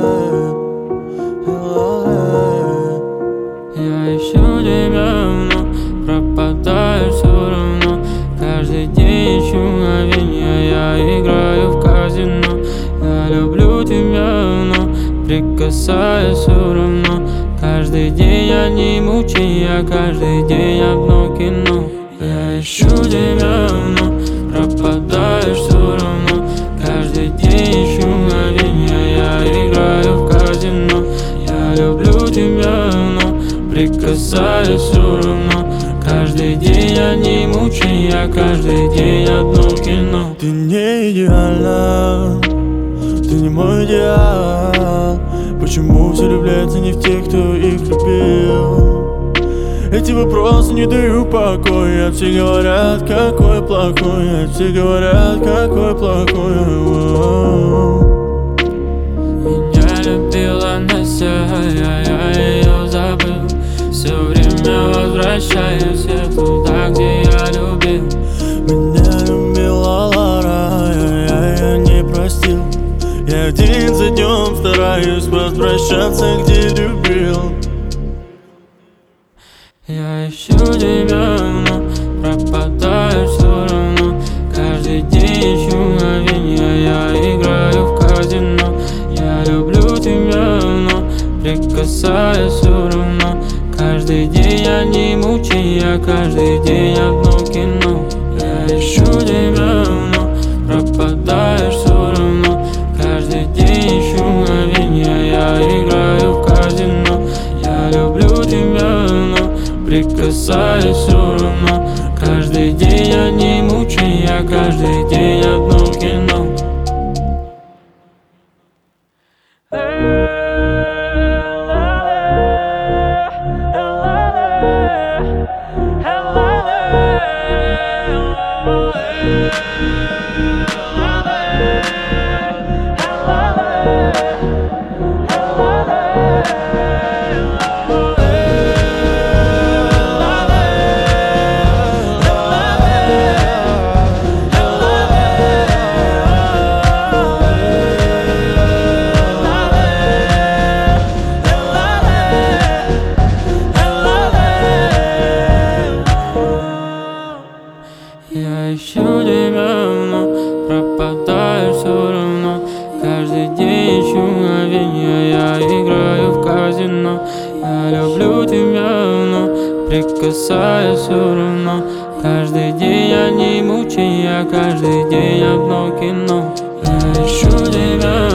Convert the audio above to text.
Я ищу тебя, но пропадаю все равно. Каждый день ищу мгновенья, я играю в казино. Я люблю тебя, но прикасаюсь все равно. Каждый день одни мучения, каждый день одно кино. Я ищу тебя, но пропадаешь все равно. Каждый день ищу мгновенья, я играю в казино. Я люблю тебя, но прикасаюсь все равно. Каждый день одни мучения, каждый день одно кино. Ты не идеальна, ты не мой идеал. Почему все влюбляются не в тех, кто их любил? Эти вопросы не дают покоя. Все говорят, какой плохой, все говорят, какой плохой. Меня любила Настя, я ее забыл. Все время возвращаюсь я туда, где я любил. Меня любила Лара, я не простил. Я день за днем стараюсь возвращаться, где любил. Я ищу тебя, но пропадаю все равно. Каждый день ищу мгновенья, я играю в казино. Я люблю тебя, но прикасаюсь все равно. Каждый день одни мучения, каждый день одно кино. Я ищу тебя, но пропадаешь все равно. Каждый день ищу мгновенья, я играю в казино. Я люблю тебя, но прикасаюсь все равно. Каждый день одни мучения, каждый день одно кино. Я ищу тебя, но пропадаю все равно. Каждый день ищу мгновенья, я играю в казино. Я люблю тебя, но прикасаюсь все равно. Каждый день одни мучения, каждый день одно кино. Я ищу тебя.